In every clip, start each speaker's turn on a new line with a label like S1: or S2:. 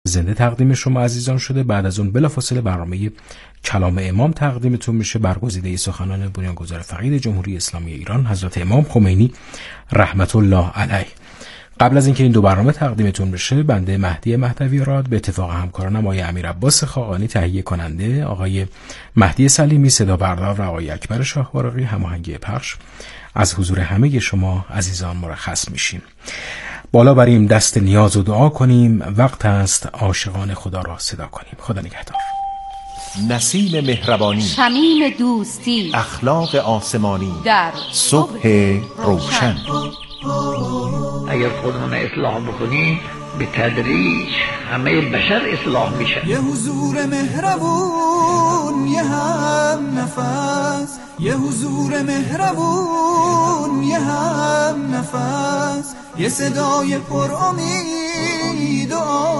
S1: زنده تقدیم شما عزیزان شده. بعد از اون بلافاصله برنامه کلام امام تقدیمتون میشه، برگزیده سخنان بنیانگذار فقید جمهوری اسلامی ایران حضرت امام خمینی رحمت الله علیه. قبل از اینکه این دو برنامه تقدیمتون بشه، بنده مهدی مهدوی راد به اتفاق همکارانم آقای امیر عباس خاقانی تهیه کننده، آقای مهدی سلیمی صدا بردار و آقای اکبر شاهوارقی هماهنگی پخش، از حضور همه شما عزیزان مرخص میشیم. بالا بریم دست نیاز و دعا کنیم، وقت است عاشقان خدا را صدا کنیم. خدا نگهدار.
S2: نسیم مهربانی،
S3: شمیم دوستی،
S2: اخلاق آسمانی در صبح روشن.
S4: اگر خودمون اصلاح بکنیم به تدریج همه بشر اصلاح میشه.
S5: یه حضور مهربون، یه هم نفس، یه حضور مهربون، یه هم نفس، یه صدای پر امید و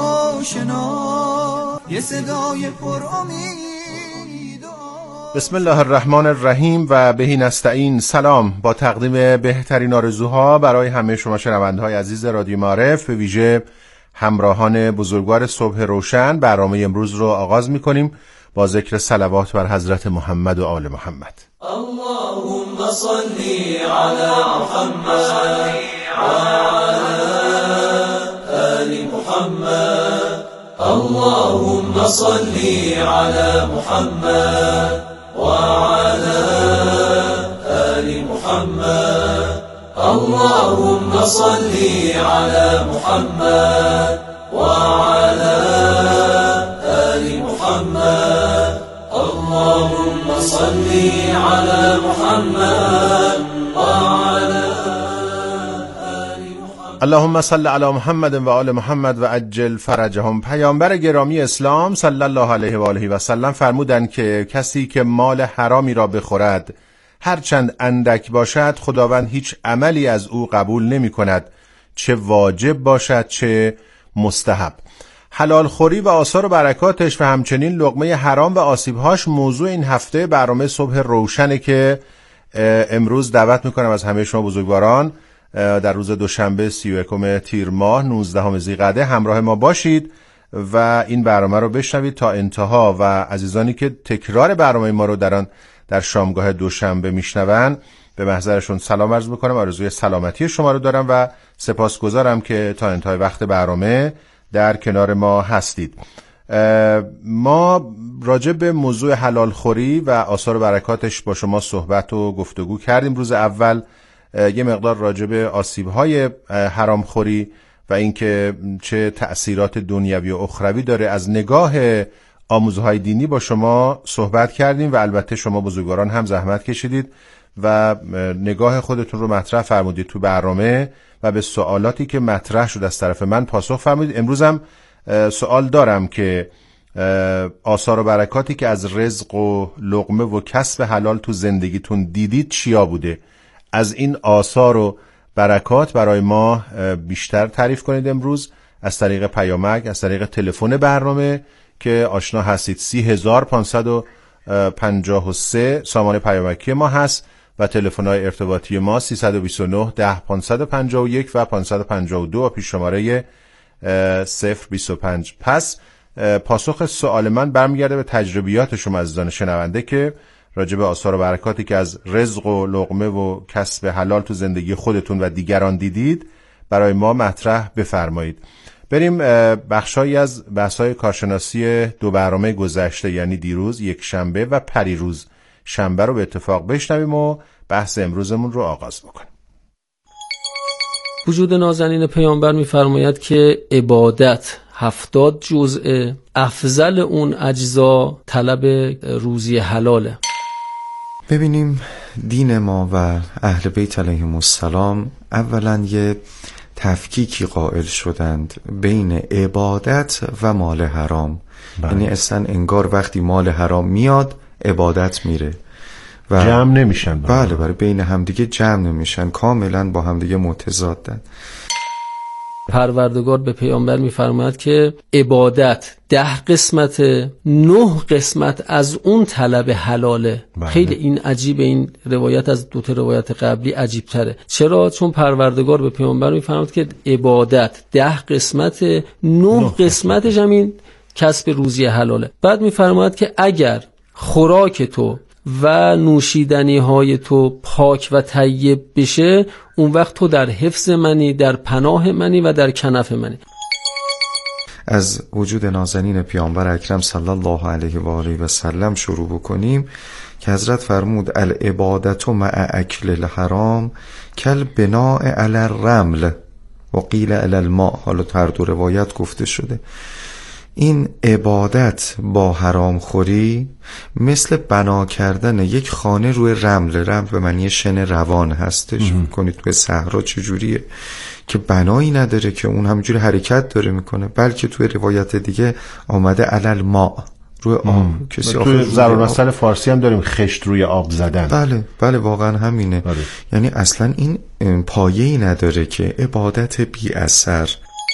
S5: آشنا، یه صدای پر امید.
S2: بسم الله الرحمن الرحیم و بهی نستعین. سلام، با تقدیم بهترین آرزوها برای همه شما شنونده‌های عزیز رادیو معارف، به ویژه همراهان بزرگوار صبح روشن، برنامه امروز رو آغاز می‌کنیم با ذکر صلوات بر حضرت محمد و آل محمد.
S6: اللهم صل علی محمد و علی آل محمد. اللهم صل علی محمد و علی آل محمد. اللهم صل علی محمد و علی آل محمد. اللهم صل علی محمد و علی
S2: اللهم صل علی محمد و آل محمد و عجل فرجهم. پیامبر گرامی اسلام صلی الله علیه و آله و سلم فرمودند که کسی که مال حرامی را بخورد هرچند اندک باشد، خداوند هیچ عملی از او قبول نمی کند، چه واجب باشد چه مستحب. حلال خوری و آثار و برکاتش و همچنین لقمه حرام و آسیبهاش موضوع این هفته برنامه صبح روشنه که امروز دعوت میکنم از همه شما بزرگواران در روز دوشنبه 31 تیر ماه 19 ذیقعده همراه ما باشید و این برنامه رو بشنوید تا انتها. و عزیزانی که تکرار برنامه ما رو در شامگاه دوشنبه میشنون، به محضرشون سلام عرض میکنم، آرزوی سلامتی شما رو دارم و سپاسگزارم که تا انتهای وقت برنامه در کنار ما هستید. ما راجع به موضوع حلال خوری و آثار و برکاتش با شما صحبت و گفتگو کردیم. روز اول یه مقدار راجع به آسیب‌های حرام خوری و اینکه چه تأثیرات دنیوی و اخروی داره از نگاه آموزهای دینی با شما صحبت کردیم و البته شما بزرگواران هم زحمت کشیدید و نگاه خودتون رو مطرح فرمودید تو برنامه و به سوالاتی که مطرح شد از طرف من پاسخ فرمودید. امروز هم سوال دارم که آثار و برکاتی که از رزق و لقمه و کسب حلال تو زندگیتون دیدید چیا بوده؟ از این آثار و برکات برای ما بیشتر تعریف کنید امروز از طریق پیامک، از طریق تلفن برنامه که آشنا هستید. 30553 سامان پیامکی ما هست و تلفن‌های ارتباطی ما 329 10 551 و 552 و پیش شماره 025. پس پاسخ سوال من برمیگرده به تجربیات شما عزیزان شنونده که راجع به آثار و برکاتی که از رزق و لقمه و کسب حلال تو زندگی خودتون و دیگران دیدید برای ما مطرح بفرمایید. بریم بخشایی از بحث‌های کارشناسی دو برنامه گذشته، یعنی دیروز یک شنبه و پریروز شنبه رو به اتفاق بشنویم و بحث امروزمون رو آغاز بکنیم.
S7: وجود نازنین پیامبر می‌فرماید که عبادت 70 جزء، افضل اون اجزا طلب روزی حلاله.
S8: ببینیم دین ما و اهل بیت علیهم السلام اولا یه تفکیکی قائل شدند بین عبادت و مال حرام. یعنی اصلا انگار وقتی مال حرام میاد عبادت میره و
S2: جمع نمیشن.
S8: بله بین همدیگه جمع نمیشن، کاملا با همدیگه متضادن.
S7: پروردگار به پیامبر میفرماید که عبادت 10 قسمت، 9 قسمت از اون طلب حلاله. خیلی این عجیبه، این روایت از 2 روایت قبلی عجیب تره. چرا؟ چون پروردگار به پیامبر میفرماید که عبادت 10 قسمت، 9 قسمتش همین کسب روزی حلاله. بعد میفرماید که اگر خوراک تو و نوشیدنی های تو پاک و طیب بشه، اون وقت تو در حفظ منی، در پناه منی و در کنف منی.
S8: از وجود نازنین پیامبر اکرم صلی الله علیه و آله و سلم شروع بکنیم که حضرت فرمود العبادت مع اکل الحرام کل بناء علی الرمل و قیل علی الماء. حالا هر 2 روایت گفته شده. این عبادت با حرام خوری مثل بنا کردن یک خانه روی رمل. رمل به معنی شن روان هستش. کنید توی صحرا چجوریه که بنایی نداره، که اون همینجوری حرکت داره میکنه، بلکه توی روایت دیگه آمده علل ما، روی آب. کسی
S2: توی ضرب المثل فارسی هم داریم خشت روی آب زدن.
S8: بله واقعا همینه. یعنی اصلا این پایه‌ای نداره که عبادت بی اثر.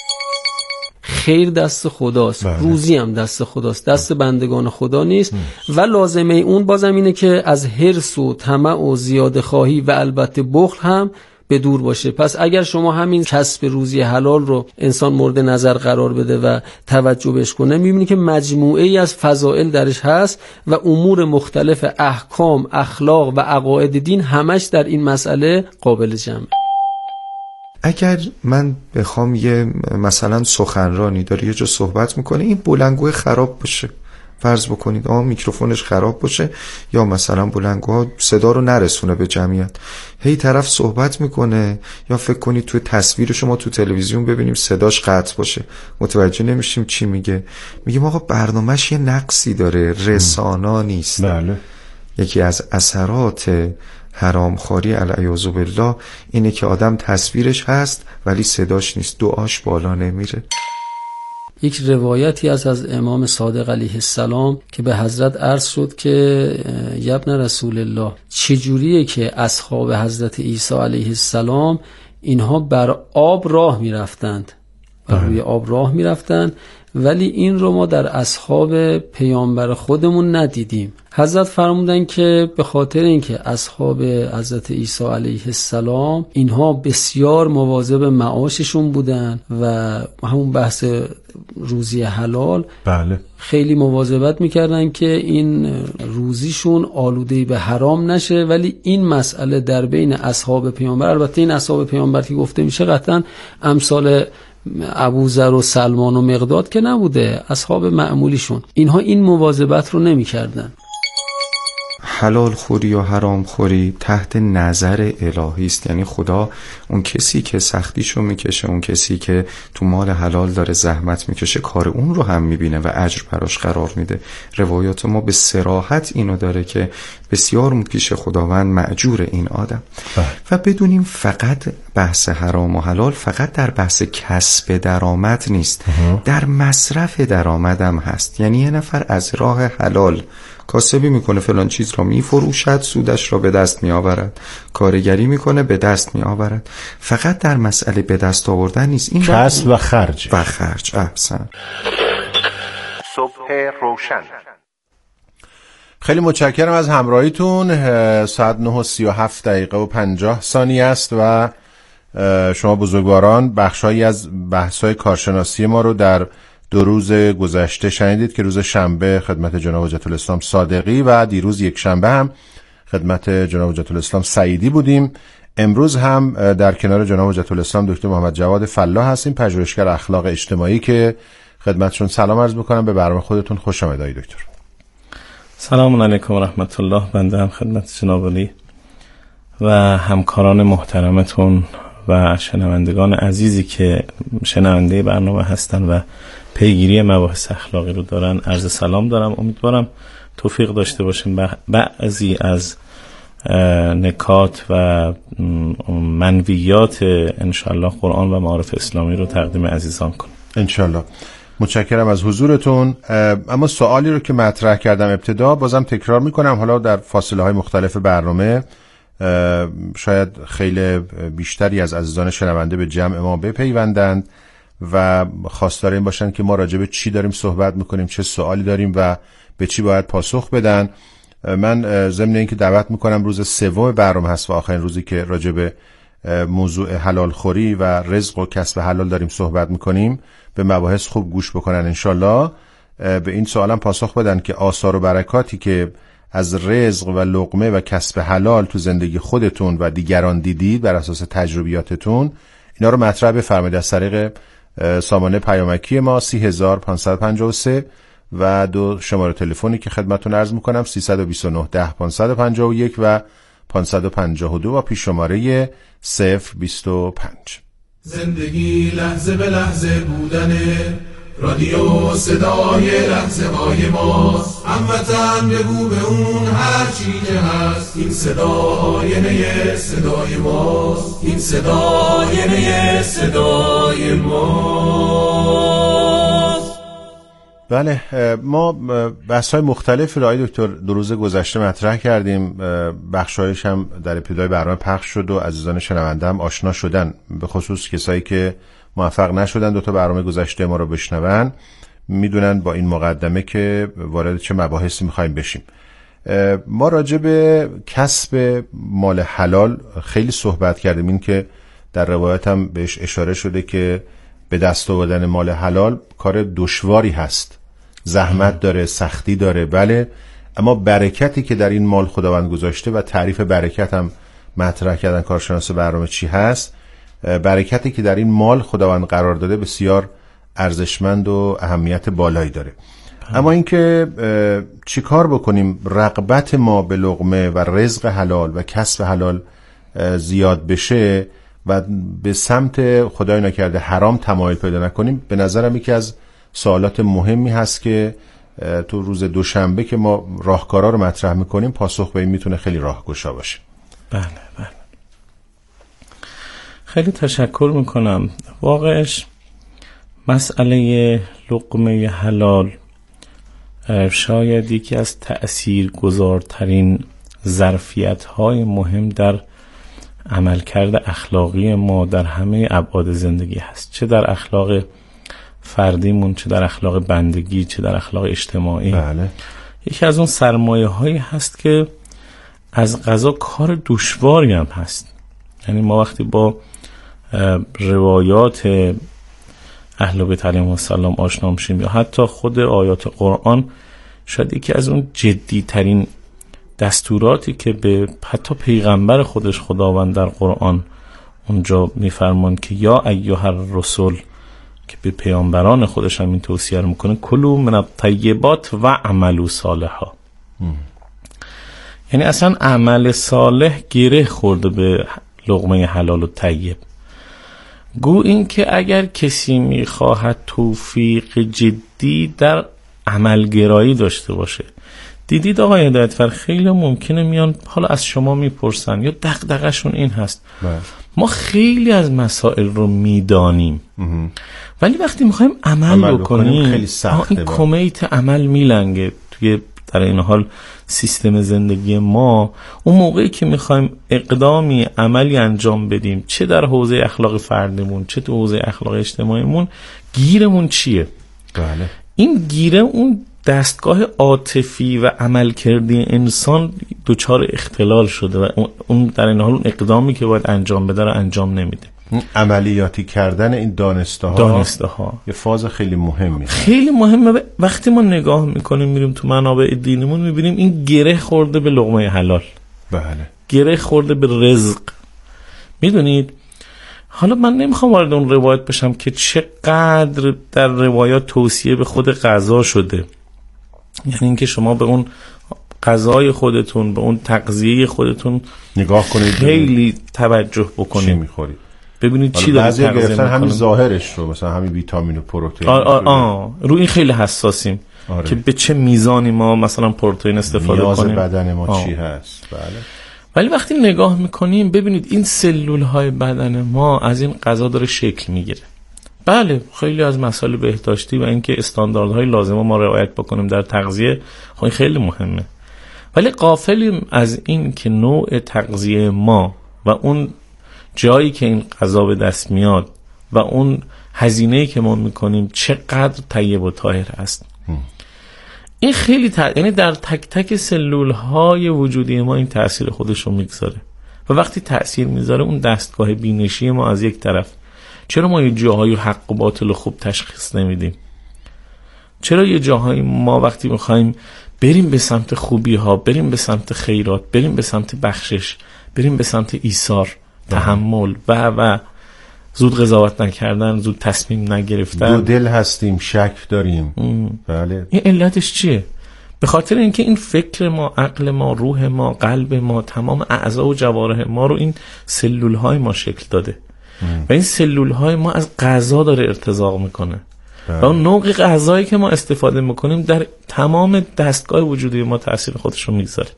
S7: خیر دست خداست، روزی هم دست خداست، دست بندگان خدا نیست. و لازمه اون بازم اینه که از حرص و طمع و زیاده خواهی و البته بخل هم به دور باشه. پس اگر شما همین کسب روزی حلال رو انسان مورد نظر قرار بده و توجه بهش کنه، می‌بینی که مجموعه ای از فضائل درش هست و امور مختلف، احکام، اخلاق و عقاید دین همش در این مسئله قابل جمع.
S8: اگر من بخوام یه مثلا سخنرانی داره یه جا صحبت میکنه، این بلندگوی خراب باشه، فرض بکنید میکروفونش خراب باشه یا مثلا بلندگوها صدا رو نرسونه به جمعیت، هی طرف صحبت میکنه، یا فکر کنید توی تصویر شما تو تلویزیون ببینیم صداش قطع باشه، متوجه نمیشیم چی میگه. میگیم آقا برنامه‌اش یه نقصی داره، رسانا نیست.
S2: بله.
S8: یکی از اثرات حرامخواری علیاذ بالله اینه که آدم تصویرش هست ولی صداش نیست، دعاش بالا نمیره.
S7: یک روایتی از امام صادق علیه السلام که به حضرت عرض شد که یبن رسول الله، چجوریه که اصحاب حضرت عیسی علیه السلام اینها بر آب راه میرفتند، روی آب راه میرفتند، ولی این رو ما در اصحاب پیامبر خودمون ندیدیم. حضرت فرمودن که به خاطر اینکه اصحاب حضرت عیسی علیه السلام اینها بسیار مواظب معاششون بودن و همون بحث روزی حلال،
S2: بله،
S7: خیلی مواظبت میکردن که این روزیشون آلوده به حرام نشه. ولی این مسئله در بین اصحاب پیامبر، البته این اصحاب پیامبر که گفته میشه قطعا امثال ابوذر و سلمان و مقداد که نبوده، اصحاب معمولیشون، اینها این مواظبت رو نمی کردن.
S8: حلال خوری و حرام خوری تحت نظر الهی است. یعنی خدا اون کسی که سختیشو میکشه، اون کسی که تو مال حلال داره زحمت میکشه، کار اون رو هم میبینه و اجر براش قرار میده. روایات ما به صراحت اینو داره که بسیار پیش خداوند مأجور این آدم. و بدونیم فقط بحث حرام و حلال فقط در بحث کسب درآمد نیست، در مصرف درآمد هم هست. یعنی یه نفر از راه حلال کاسبی میکنه، فلان چیز را میفروشد، سودش را به دست میآورد، کارگری میکنه، به دست میآورد. فقط در مسئله به دست آوردن نیست، این
S2: کسب و خرج.
S8: احسن.
S2: صبح روشن. خیلی متشکرم از همراهیتون. ساعت 9:37 و 50 ثانیه است و شما بزرگواران بخشایی از بحث‌های کارشناسی ما رو در 2 روز گذشته شنیدید که روز شنبه خدمت جناب حجت الاسلام صادقی و دیروز یک شنبه هم خدمت جناب حجت الاسلام سعیدی بودیم. امروز هم در کنار جناب حجت الاسلام دکتر محمد جواد فلاح هستیم، پژوهشگر اخلاق اجتماعی، که خدمتشون سلام عرض می‌کنم. به برنامه خودتون خوش آمدید دکتر.
S9: سلام علیکم و رحمت الله. بنده هم خدمت جناب علی و همکاران محترمتون و شنوندگان عزیزی که شنونده برنامه هستن و پیگیری مباحث اخلاقی رو دارن عرض سلام دارم. امیدوارم توفیق داشته باشیم بعضی از نکات و منویات انشاءالله قرآن و معارف اسلامی رو تقدیم عزیزان کنیم
S2: انشاءالله. متشکرم از حضورتون. اما سوالی رو که مطرح کردم ابتدا بازم تکرار میکنم، حالا در فاصله های مختلف برنامه شاید خیلی بیشتری از عزیزان شنونده به جمع ما بپیوندند. و خواستار این باشن که ما راجع به چی داریم صحبت میکنیم، چه سوالی داریم و به چی باید پاسخ بدن. من ضمن اینکه دعوت میکنم روز 3 برنامه هست و آخرین روزی که راجع به موضوع حلال خوری و رزق و کسب حلال داریم صحبت میکنیم، به مباحث خوب گوش بکنن انشالله، به این سوالم پاسخ بدن که آثار و برکاتی که از رزق و لقمه و کسب حلال تو زندگی خودتون و دیگران دیدید بر اساس تجربیاتتون، اینا رو مطرح بفرمایید از طریق سامانه پیامکی ما 30553 و 2 شماره تلفنی که خدمتتون عرض میکنم 329 10 551 و 552 و پیش شماره 025.
S10: زندگی لحظه به لحظه بودنه، رادیو صدای لحظه های ماست. هموطن بگو به اون هر چی که هست، این صدا آینه صدای ماست، این صدا آینه صدای ماست.
S2: بله، ما بحث‌های مختلفی رو آقای دکتر 2 روز گذشته مطرح کردیم، بخشایش هم در ابتدای برنامه پخش شد و عزیزان شنونده هم آشنا شدن، به خصوص کسایی که موفق نشدن 2 برنامه گذشته ما رو بشنون میدونن با این مقدمه که وارد چه مباحثی میخوایم بشیم. ما راجع به کسب مال حلال خیلی صحبت کردیم، این که در روایت هم بهش اشاره شده که به دست آوردن مال حلال کار دشواری هست، زحمت داره، سختی داره، بله، اما برکتی که در این مال خداوند گذاشته و تعریف برکت هم مطرح کردن کارشناس برنامه چی هست، برکتی که در این مال خداوند قرار داده بسیار ارزشمند و اهمیت بالایی داره. اما اینکه چی کار بکنیم رغبت ما به لقمه و رزق حلال و کسب حلال زیاد بشه و به سمت خدای نکرده حرام تمایل پیدا نکنیم، به نظرم یکی از سوالات مهمی هست که تو روز دوشنبه که ما راهکارا رو مطرح میکنیم پاسخ به این میتونه خیلی راهگشا باشه.
S9: بله. خیلی تشکر میکنم. واقعش مسئله لقمه حلال شاید یکی از تأثیرگذارترین ظرفیت‌های مهم در عملکرد اخلاقی ما در همه ابعاد زندگی هست، چه در اخلاق فردیمون، چه در اخلاق بندگی، چه در اخلاق اجتماعی.
S2: بله.
S9: یکی از اون سرمایه‌هایی هست که از قضا کار دشواری هم هست. یعنی ما وقتی با روایات اهل بیت علیهم السلام آشنا میشیم یا حتی خود آیات قرآن، شاید یکی از اون جدی ترین دستوراتی که به حتی پیغمبر خودش خداوند در قرآن اونجا میفرمان که یا ایها الرسول، که به پیامبران خودش هم این توصیه رو میکنه کلوا من الطیبات و عملوا صالحا. یعنی اصلا عمل صالح گره خورده به لقمه حلال و طیب. گو این که اگر کسی میخواهد توفیق جدی در عملگرایی داشته باشه، دیدید آقای هدایتفر خیلی ممکنه میان حالا از شما میپرسن یا دغدغه‌شون این هست ما خیلی از مسائل رو میدانیم ولی وقتی میخوایم عمل بکنیم
S2: خیلی سخته،
S9: این کمیت عمل میلنگه توی در این حال سیستم زندگی ما. اون موقعی که میخوایم اقدامی عملی انجام بدیم، چه در حوزه اخلاق فردیمون چه در حوزه اخلاق اجتماعیمون، گیرمون چیه؟
S2: بله.
S9: این گیره اون دستگاه عاطفی و عملکردی انسان دچار اختلال شده و اون در این حال اون اقدامی که باید انجام بده رو انجام نمیده.
S2: عملیاتی کردن این دانسته ها یه فاز خیلی مهمی هست.
S9: خیلی مهمه. وقتی ما نگاه میکنیم میریم تو منابع دینمون میبینیم این گره خورده به لقمه حلال،
S2: بله،
S9: گره خورده به رزق. میدونید حالا من نمیخوام وارد اون روایت بشم که چقدر در روایات توصیه به خود غذا شده، یعنی اینکه شما به اون غذای خودتون، به اون تغذیه خودتون
S2: نگاه کنید،
S9: خیلی توجه بکنید
S2: چی میخورید،
S9: ببینید چی داره
S2: تغذیه
S9: میکنید.
S2: همین ظاهرش رو، مثلا همین ویتامین و پروتئین
S9: رو این خیلی حساسیم. که به چه میزانی ما مثلا پروتئین استفاده
S2: نیاز
S9: کنیم،
S2: بدن ما چی هست. بله.
S9: ولی وقتی نگاه میکنیم ببینید این سلول های بدن ما از این غذا داره شکل میگیره. بله خیلی از مسائل بهداشتی و اینکه استانداردهای لازمه ما رعایت بکنیم در تغذیه خیلی خیلی مهمه، ولی غافلیم از این که نوع تغذیه ما و اون جایی که این غذا به دست میاد و اون هزینه‌ای که ما میکنیم چقدر طیب و طاهر است. این خیلی یعنی در تک تک سلول های وجودی ما این تأثیر خودش رو میگذاره و وقتی تأثیر میذاره اون دستگاه بینشی ما از یک طرف، چرا ما یه جاهای حق و باطل خوب تشخیص نمیدیم؟ چرا یه جاهای ما وقتی میخوایم بریم به سمت خوبی ها، بریم به سمت خیرات، بریم به سمت بخشش، بریم به سمت ایثار، تحمل و زود قضاوت نکردن، زود تصمیم نگرفتن،
S2: دو دل هستیم، شک داریم. بله.
S9: این علتش چیه؟ به خاطر اینکه این فکر ما، عقل ما، روح ما، قلب ما، تمام اعضا و جوارح ما رو این سلول های ما شکل داده و این سلول های ما از غذا داره ارتزاق میکنه و اون نوع غذایی که ما استفاده میکنیم در تمام دستگاه وجودی ما تأثیر خودش رو میگذاره.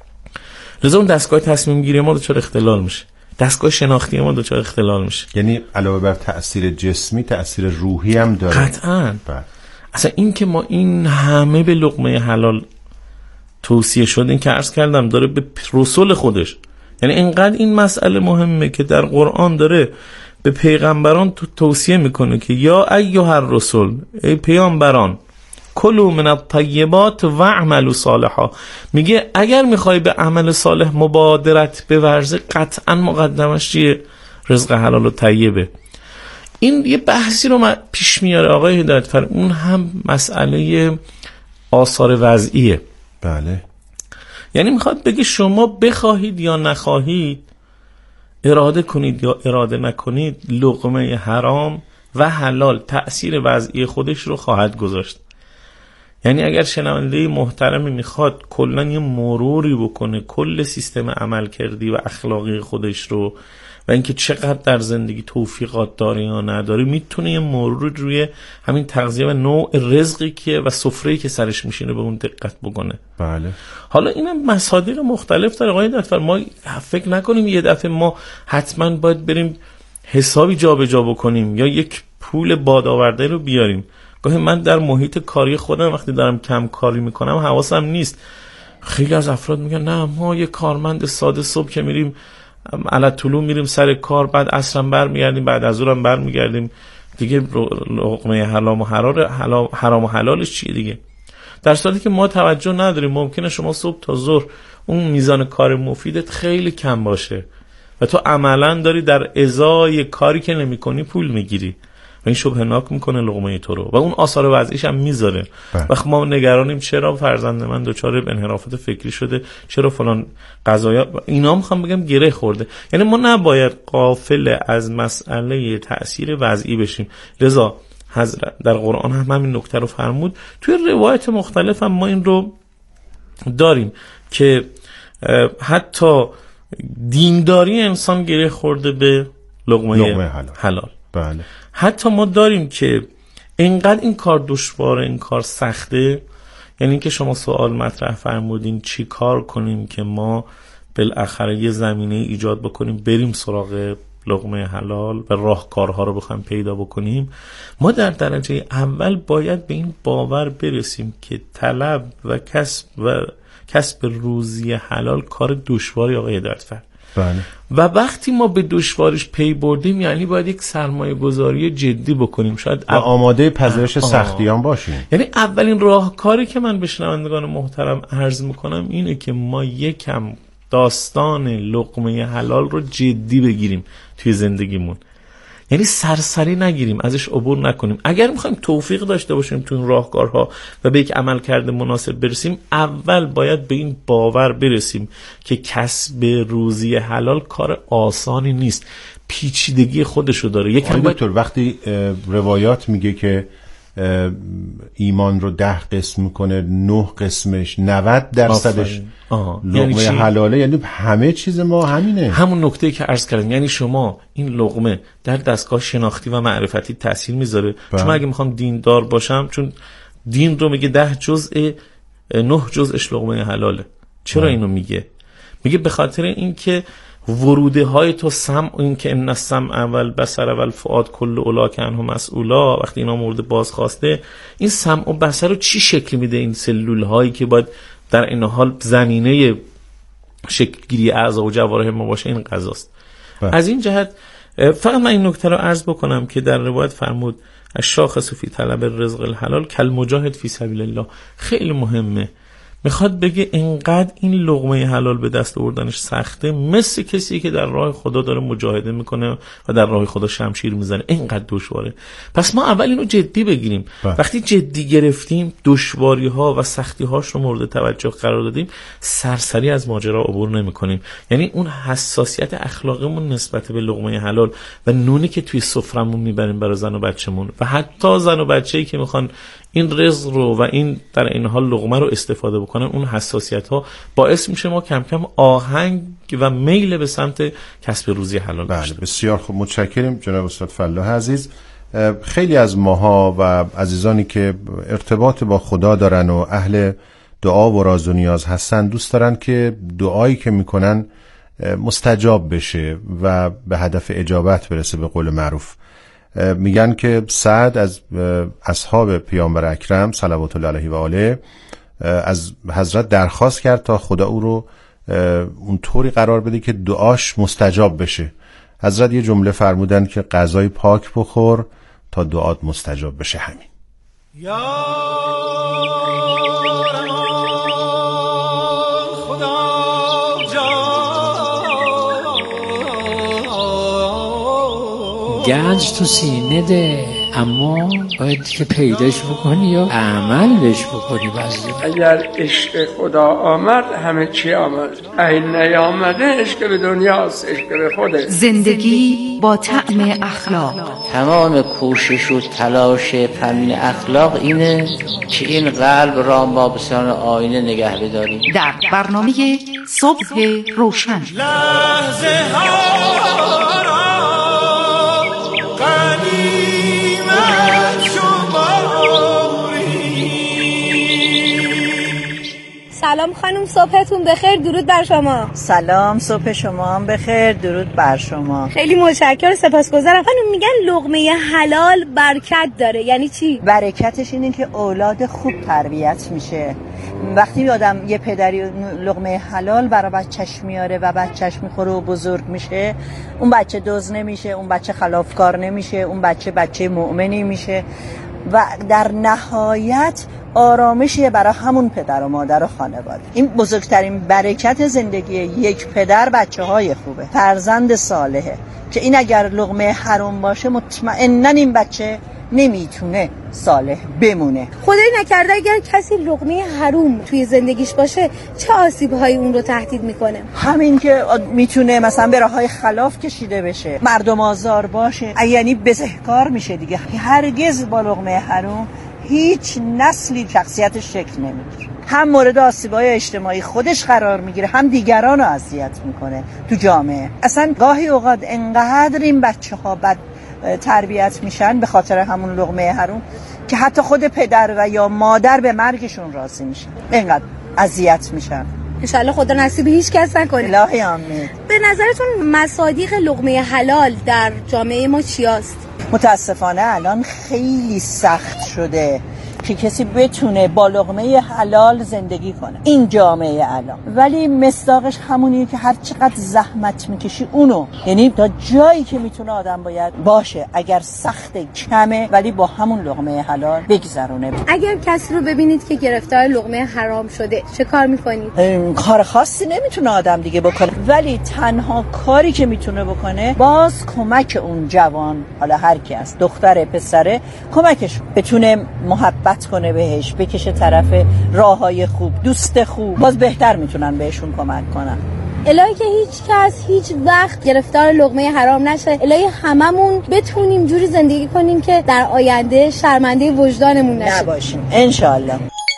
S9: لذا اون دستگاه تصمیم گیری ما دچار اختلال میشه، دستگاه شناختی ما دچار اختلال میشه.
S2: یعنی علاوه بر تأثیر جسمی، تأثیر روحی هم داره.
S9: قطعاً. اصلا این که ما این همه به لقمه حلال توصیه شد، این که عرض کردم داره به رسول خودش، یعنی اینقدر این مسئله مهمه که در قرآن داره به پیغمبران توصیه میکنه که یا ایها الرسول، ای پیامبران، کلوا من الطیبات و اعملوا صالحا. میگه اگر میخوای به عمل صالح مبادرت بورزه، قطعا مقدمش چیه؟ رزق حلال و طیبه. این یه بحثی رو پیش میاره آقای هدایتفر، اون هم مسئله آثار وضعیه.
S2: بله.
S9: یعنی میخواد بگه شما بخواهید یا نخواهید، اراده کنید یا اراده نکنید، لقمه حرام و حلال تأثیر وضعی خودش رو خواهد گذاشت. یعنی اگر شنونده محترمی میخواد کلا یه مروری بکنه کل سیستم عمل کردی و اخلاقی خودش رو و اینکه چقدر در زندگی توفیقات داره یا نداره، میتونه یه مرور روی همین تغذیه و نوع رزقی که و سفره‌ای که سرش میشینه به اون دقت بکنه.
S2: بله.
S9: حالا اینم مصادیق مختلف داره آقای دکتر، ما فکر نکنیم یه دفعه ما حتما باید بریم حسابی جابجا بکنیم یا یک پول بادآورده رو بیاریم. گاهی من در محیط کاری خودم وقتی دارم کم کاری میکنم حواسم نیست، خیلی از افراد میگن نه ما یه کارمند ساده، صبح که میریم علت طلوع میریم سر کار، بعد عصرم برمیگردیم، بعد از ظهرم برمیگردیم دیگه، لقمه حرام و حلالش چیه دیگه؟ در صورتی که ما توجه نداریم ممکنه شما صبح تا ظهر اون میزان کار مفیدت خیلی کم باشه و تو عملا داری در ازای کاری که نمی‌کنی پول میگیری و این شبهناک میکنه لقمه تو رو و اون آثار وضعیش هم میذاره. وقت ما نگرانیم چرا فرزند من دچار انحرافات فکری شده، چرا فلان قضایا، اینا میخوام بگم گره خورده. یعنی ما نباید غافل از مسئله تأثیر وضعی بشیم. لذا حضرت در قرآن هم همین نکته رو فرمود. توی روایت مختلف هم ما این رو داریم که حتی دینداری انسان گره خورده به لقمه حلال.
S2: بله.
S9: حتی ما داریم که اینقدر این کار دشواره، این کار سخته، یعنی که شما سوال مطرح فرمودین چی کار کنیم که ما بالاخره یه زمینه ایجاد بکنیم بریم سراغ لقمه حلال و راهکارها رو بخوایم پیدا بکنیم. ما در درجه اول باید به این باور برسیم که طلب و کسب روزی حلال کار دشواری آقای هدایتفر.
S2: بله.
S9: و وقتی ما به دشواریش پی بردیم یعنی باید یک سرمایه گذاری جدی بکنیم، شاید
S2: آماده پذیرش سختیان باشیم.
S9: یعنی اولین راهکاری که من به شنوندگان محترم عرض میکنم اینه که ما یکم داستان لقمه حلال رو جدی بگیریم توی زندگیمون، یعنی سرسری نگیریم، ازش عبور نکنیم. اگر میخوایم توفیق داشته باشیم تو این راهکارها و به یک عملکرد مناسب برسیم، اول باید به این باور برسیم که کسب روزی حلال کار آسانی نیست، پیچیدگی خودشو داره.
S2: دکتر وقتی روایات میگه که ایمان رو 10 قسم میکنه، 9 قسمش 90%ش لقمه حلاله، یعنی همه چیز ما همینه.
S9: همون نکته‌ای که عرض کردم، یعنی شما این لقمه در دستگاه شناختی و معرفتی تاثیر میذاره. چون اگه میخوام دیندار باشم، چون دین رو میگه 10 جزء 9 جزءش لقمه حلاله. چرا اینو میگه؟ میگه به خاطر اینکه وروده های تو سمع، این که ان السمع والبصر والفؤاد کل اولاک عنه مسئولا، وقتی اینا مورد بازخواسته، این سمع و بصر رو چی شکل میده؟ این سلول هایی که باید در این حال زمینه شکل گیری اعضا و جوارح ما باشه، این غذاست. از این جهت فقط من این نکته رو عرض بکنم که در روایت فرمود الشاخص فی طلب الرزق الحلال کالمجاهد فی سبیل الله. خیلی مهمه. میخواد بگه اینقدر این لقمه حلال به دست آوردنش سخته، مثل کسی که در راه خدا داره مجاهده میکنه و در راه خدا شمشیر میزنه، اینقدر دشواره. پس ما اول اینو جدی بگیریم. وقتی جدی گرفتیم، دشواری ها و سختی هاش رو مورد توجه قرار دادیم، سرسری از ماجرا عبور نمیکنیم. یعنی اون حساسیت اخلاقیمون نسبت به لقمه حلال و نونی که توی سفرمون میبریم برای زن و بچه‌مون و حتی زن و بچه‌ای که میخوان این رزق رو و این در این حال لقمه رو استفاده بکنن، اون حساسیت ها باعث میشه ما کم کم آهنگ و میل به سمت کسب روزی حلال بشه.
S2: بسیار خوب، متشکریم جناب استاد فلاح عزیز. خیلی از ماها و عزیزانی که ارتباط با خدا دارن و اهل دعا و راز و نیاز هستن، دوست دارن که دعایی که میکنن مستجاب بشه و به هدف اجابت برسه. به قول معروف میگن که سعد از اصحاب پیامبر اکرم صلوات الله علیه و آله از حضرت درخواست کرد تا خدا او رو اون طوری قرار بده که دعاش مستجاب بشه. حضرت یه جمله فرمودن که غذای پاک بخور تا دعات مستجاب بشه. همین.
S7: گنج تو سینه ده، اما باید که پیداش بکنی یا عمل بهش بکنی.
S11: اگر عشق خدا آمد همه چی آمد، این نیامده عشق به دنیاست، عشق به خوده.
S3: زندگی با طعم اخلاق.
S12: تمام کوشش و تلاش فن اخلاق اینه که این قلب را ما به سان آینه نگه بداریم.
S3: در برنامه صبح روشن
S5: لحظه ها
S13: سلام خانم، صبحتون بخیر، درود بر شما.
S14: سلام، صبح شما هم بخیر، درود بر شما.
S13: خیلی متشکرم، سپاسگزارم. خانم میگن لقمه حلال برکت داره، یعنی چی؟
S14: برکتش اینه که اولاد خوب تربیت میشه. وقتی آدم یه پدری لقمه حلال برای بچهش میاره و بچهش میخوره و بزرگ میشه، اون بچه دزد نمیشه، اون بچه خلافکار نمیشه، اون بچه مؤمنی میشه و در نهایت آرامشیه برای همون پدر و مادر و خانواده. این بزرگترین برکت زندگی یک پدر بچه های خوبه، فرزند صالحه، که این اگر لقمه حرام باشه مطمئناً این بچه نمیتونه صالح بمونه.
S13: خدای نکرده اگر کسی لقمه حرام توی زندگیش باشه، چه آسیب‌هایی اون رو تهدید میکنه؟
S14: همین که میتونه مثلا به راههای خلاف کشیده بشه، مردم آزار باشه، یعنی بزهکار میشه دیگه. هرگز با لقمه حرام هیچ نسلی شخصیتش شکل نمیگیره، هم مورد آسیب‌های اجتماعی خودش قرار میگیره، هم دیگران رو اذیت میکنه تو جامعه. اصلا گاهی اوقات انقدر این بچه‌ها بد تربیت میشن به خاطر همون لقمه حرام که حتی خود پدر و یا مادر به مرگشون راضی میشن، اینقدر اذیت میشن.
S13: انشالله خدا نصیب هیچ کس نکنه.
S14: الهی آمین.
S13: به نظرتون مصادیق لقمه حلال در جامعه ما چیاست؟
S14: متاسفانه الان خیلی سخت شده که کسی بتونه با لقمه حلال زندگی کنه این جامعه الان، ولی مصداقش همونیه که هر چقدر زحمت میکشی اونو، یعنی تا جایی که میتونه آدم باید باشه، اگر سخت کمه ولی با همون لقمه حلال بگذرونه.
S13: اگر کسی رو ببینید که گرفتار لقمه حرام شده، چه کار میکنید؟
S14: کار خاصی نمیتونه آدم دیگه بکنه، ولی تنها کاری که میتونه بکنه باز کمک اون جوان، حالا هر کی است، دختره پسره، کمکش بتونه محبت کنه بهش، بکشه طرف راههای خوب، دوست خوب، باز بهتر میتونن بهشون کمک کنن.
S13: الهی که هیچ کس هیچ وقت گرفتار لقمه حرام نشه، الهی هممون بتونیم جوری زندگی کنیم که در آینده شرمنده وجدانمون
S14: نباشیم انشالله.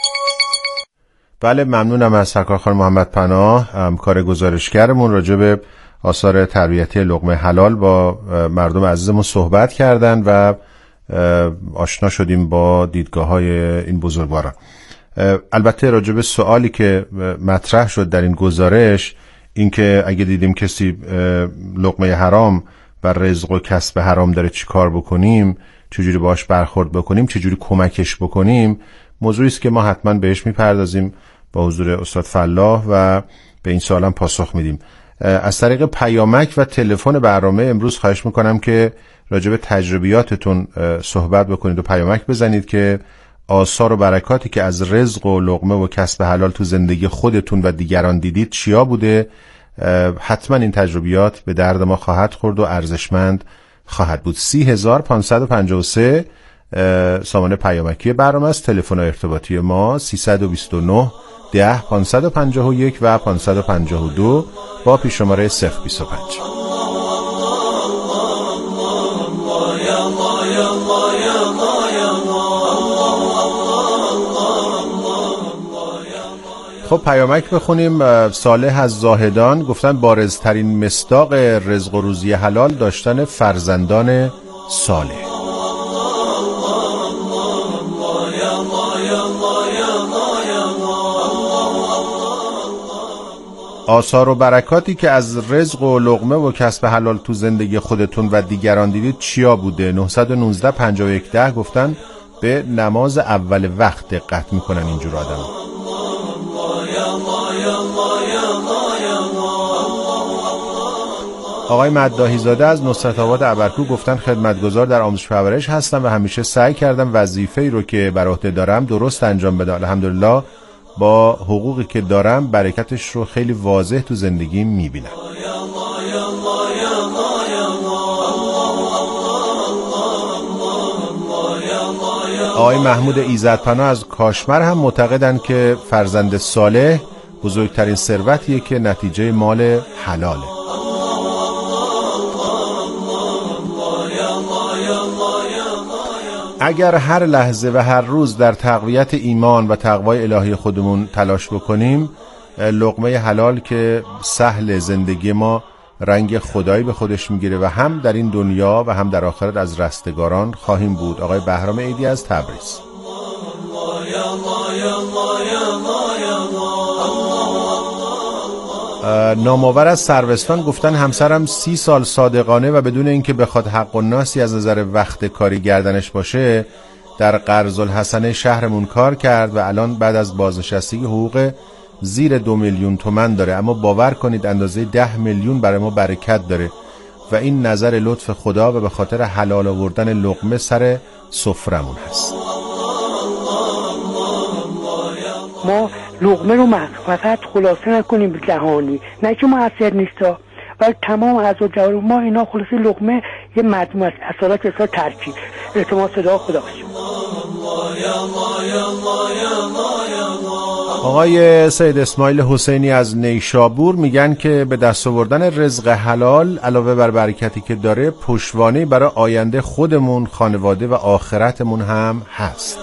S2: بله، ممنونم از سرکار خانم محمد پناه، همکار گزارشگرمون. راجع به آثار تربیتی لقمه حلال با مردم عزیزمون صحبت کردن و آشنا شدیم با دیدگاه‌های این بزرگواران. البته راجع به سوالی که مطرح شد در این گزارش، این که اگه دیدیم کسی لقمه حرام و رزق و کسب حرام داره چی کار بکنیم، چجوری باش برخورد بکنیم، چجوری کمکش بکنیم، موضوعی است که ما حتما بهش میپردازیم با حضور استاد فلاح و به این سوالم پاسخ میدیم. از طریق پیامک و تلفن برنامه امروز خواهش میکنم که راجع به تجربیاتتون صحبت بکنید و پیامک بزنید که آثار و برکاتی که از رزق و لقمه و کسب حلال تو زندگی خودتون و دیگران دیدید چیا بوده. حتما این تجربیات به درد ما خواهد خورد و ارزشمند خواهد بود. 30553 سامانه پیامکی برنامه است. تلفن ارتباطی ما 329 10 551 و 552 با پیش شماره 025. خب پیامک بخونیم. صالح از زاهدان گفتن بارزترین مصداق رزق و روزی حلال داشتن فرزندان صالح. آثار و برکاتی که از رزق و لقمه و کسب حلال تو زندگی خودتون و دیگران دیدید چیا بوده؟ 919 51 10 گفتن به نماز اول وقت دقت میکنن اینجور آدم. آقای مداحی زاده از نصرت آباد ابرکو گفتن خدمتگزار در آموزش پرورش هستم و همیشه سعی کردم وظیفه‌ای رو که بر عهده دارم درست انجام بدم. الحمدلله با حقوقی که دارم برکتش رو خیلی واضح تو زندگیم میبینم. آقای محمود ایزدپناه از کاشمر هم معتقدن که فرزند صالح بزرگترین ثروتیه که نتیجه مال حلاله. اگر هر لحظه و هر روز در تقویت ایمان و تقوای الهی خودمون تلاش بکنیم، لقمه حلال که سهل زندگی ما رنگ خدایی به خودش میگیره و هم در این دنیا و هم در آخرت از رستگاران خواهیم بود. آقای بهرام عیدی از تبریز. نامآور از سروستان گفتن همسرم 30 سال صادقانه و بدون اینکه بخواد حق و ناسی از نظر وقت کاری گردنش باشه در قرض الحسنه شهرمون کار کرد و الان بعد از بازنشستگی حقوق زیر 2 میلیون تومان داره، اما باور کنید اندازه 10 میلیون برای ما برکت داره و این نظر لطف خدا و به خاطر حلال آوردن لقمه سر سفرمون هست.
S15: ما لقمه رو فقط خلاصه نکنیم به جهانی، نه که موثر نیستا، ولی تمام اعضا جوار ما اینا خلاصه لقمه یه مجموعه از اصالات اصلا ترکیب. اعتماد صدا خدا باشیم.
S2: آقای سید اسماعیل حسینی از نیشابور میگن که به دست آوردن رزق حلال علاوه بر برکتی که داره پشتوانه برای آینده خودمون، خانواده و آخرتمون هم هست.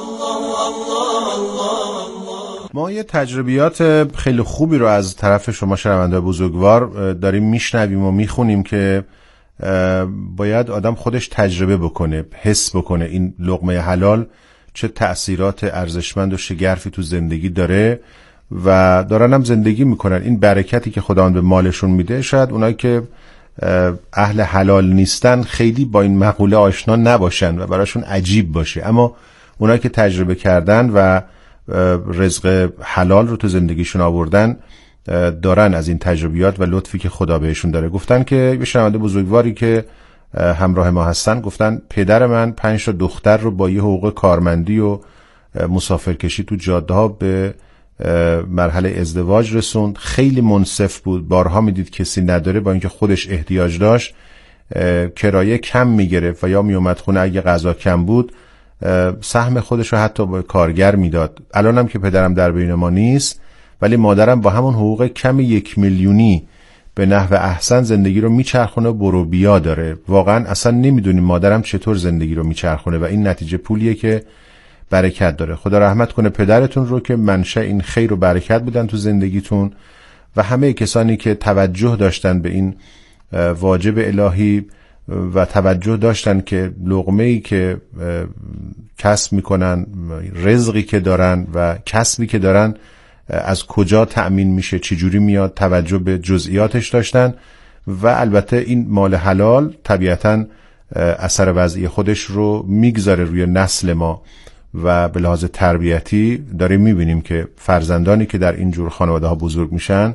S2: ما یه تجربیات خیلی خوبی رو از طرف شما شنونده‌های بزرگوار داریم میشنویم و میخونیم که باید آدم خودش تجربه بکنه، حس بکنه این لقمه حلال چه تأثیرات ارزشمند و شگرفی تو زندگی داره و دارن هم زندگی میکنن. این برکتی که خداوند به مالشون میده، شاید اونایی که اهل حلال نیستن خیلی با این مقوله آشنا نباشن و براشون عجیب باشه، اما اونایی که تجربه کردن و رزق حلال رو تو زندگیشون آوردن دارن از این تجربیات و لطفی که خدا بهشون داره. گفتن که یه شنونده بزرگواری که همراه ما هستن گفتن پدر من 5 تا دختر رو با یه حقوق کارمندی و مسافرکشی تو جاده ها به مرحله ازدواج رسوند. خیلی منصف بود، بارها میدید کسی نداره، با اینکه خودش احتیاج داشت کرایه کم میگرفت و یا میومد خونه اگه غذا کم بود سهم خودش رو حتی با کارگر میداد. الانم که پدرم در بین ما نیست، ولی مادرم با همون حقوق کم 1 میلیونی به نحو احسن زندگی رو میچرخونه و برو بیا داره. واقعا اصلا نمیدونیم مادرم چطور زندگی رو میچرخونه و این نتیجه پولیه که برکت داره. خدا رحمت کنه پدرتون رو که منشأ این خیر و برکت بودن تو زندگیتون و همه کسانی که توجه داشتن به این واجب الهی و توجه داشتن که لقمه‌ای که کسب میکنن، رزقی که دارن و کسبی که دارن از کجا تأمین میشه، چجوری میاد، توجه به جزئیاتش داشتن و البته این مال حلال طبیعتاً اثر وضعی خودش رو میگذاره روی نسل ما و به لحاظ تربیتی داریم میبینیم که فرزندانی که در این جور خانواده ها بزرگ میشن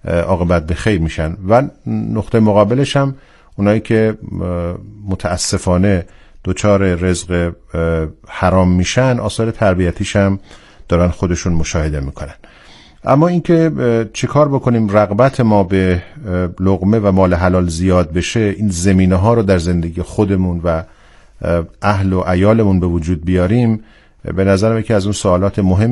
S2: عاقبت به خیر میشن. و نقطه مقابلش هم اونایی که متاسفانه دوچار رزق حرام میشن، آثار تربیتیش هم دارن خودشون مشاهده میکنن. اما اینکه چه کار بکنیم رغبت ما به لقمه و مال حلال زیاد بشه، این زمینه ها رو در زندگی خودمون و اهل و عیالمون به وجود بیاریم، به نظرم یکی از اون سوالات مهم